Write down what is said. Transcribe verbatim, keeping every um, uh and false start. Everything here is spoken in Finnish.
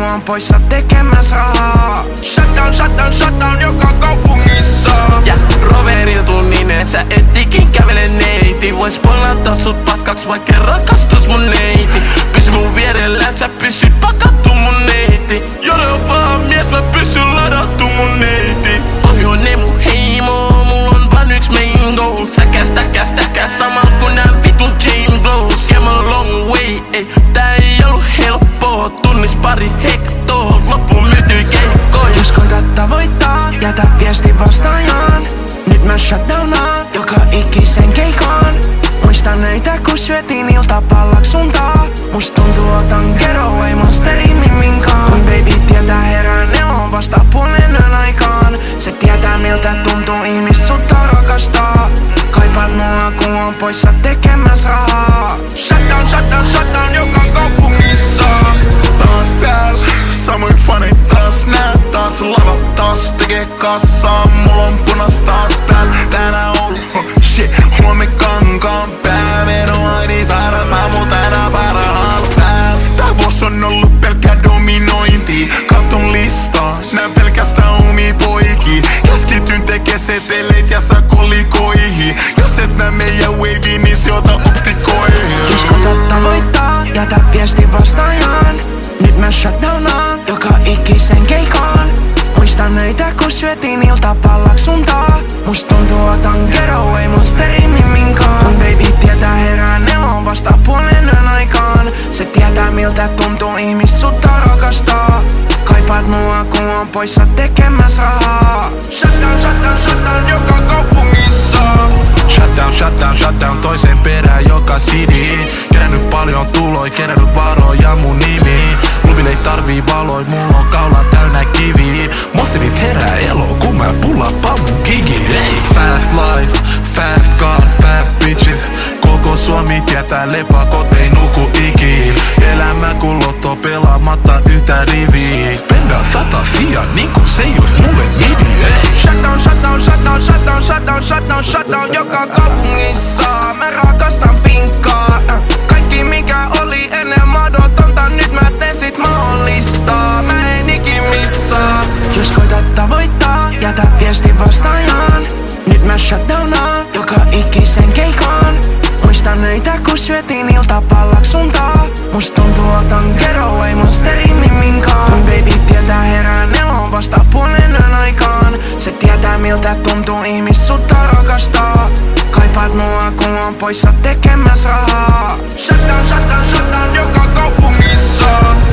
on poissa tekemäs rahaa. Shutdown, shutdown, shutdown joka kaupungissa. Ja roveril tuu niin sä et ikin kävele neiti. Vois spoilata sut paskaks vaikka rakastus mun neiti. Pysy mun vierellä, sä pysyt pakattu mun neiti. Jole on paha mies, mä pysyn ladattu mun neiti. Pohjoinen mun heimo, mulla on vaan yks main goal. Säkäs, täkäs, täkäs, sama kun nää vitun chain blows. Came a long way, ei, tää ei ollu helppoa. Tunnis pari hektoa, loppuun myytyi keikkoja. Jos koitat tavoittaa, jätä viesti vastaajaan. Nyt mä shutdownaan joka ikisen keikan. Muistan näitä kun syötiin iltapallaks suntaa. Must tuntuu otan getaway monsteri mimminkaan. Kun baby tietää herään, ne on vasta puolen yön aikaan. Se tietää miltä tuntuu ihmis sutta rakastaa. Kaipaat mua kun on poissa tekemäs rahaa. Shutdown, shutdown, shutdown joka kaupungissa. Taas täällä, samoin fanit taas nää. Taas lava, taas tekee kassaa. Mulla on punas taas päällä. Tänään ollut, oh, shit, huomi kankaan pää. Vedon aini saada saamu tänään parhaalla päällä. Tää vuos on ollut pelkkä dominointi. Katon listaa, näen pelkästään omii poikii. Keskityn tekee seteleit ja saa kolikoihin. Jos et näe meidän wavy, niin sijoita optikoihin. Jos koitat tavoittaa, jätä viesti vastaajaan. Nyt mä shutdownaan joka ikisen keikan. Muistan näitä kun syötiin iltapallaks suntaa. Must tuntuu otan getaway monsteri mimminkaan. Kun baby tietää herään, ne on vasta puolen yön aikaan. Se tietää miltä tuntuu ihmis sutta rakastaa. Kaipaat mua kun on poissa tekemäs rahaa. Shutdown, shutdown, shutdown joka kaupungissa. Shutdown, shutdown, shutdown toisen perään joka city. Kerännyt paljon tuloi, kerännyt varoja mun nimi. Klubille ei tarvii valoi, mulla on kaula täynnä kiviä. Monsterit herää elo, kun mä pullapaan mun gigi. Hey. Fast life, fast car, fast bitches. Koko Suomi tietää lepakot ei nuku ikin. Elämä kun lotto pelaamatta yhtä riviä. Spendaan sata sijaa niinku se jos mulle midi. Hey. Shutdown, shutdown, shutdown, shutdown, shutdown, shutdown, shutdown joka kaupungissa. Mä rakastan pinkkaa. Kaikki mikä oli ennen mahdotonta, nyt mä teen sit mahdollista. Mä en ikin missaa. Jos koitat tavoittaa, jätä viesti vastaajaan. Nyt mä shutdownaan joka ikisen keikan. Muistan näitä kun syötiin iltapallaks suntaa. Must tuntuu otan getaway monsteri mimminkaan. Kun baby tietää herään, ne on vasta puolen yön aikaan. Se tietää miltä tuntuu ihmis sutta rakastaa. Kaipaat mua kun on poissa tekemäs rahaa. Shutdown, shutdown, shutdown joka kaupungissa.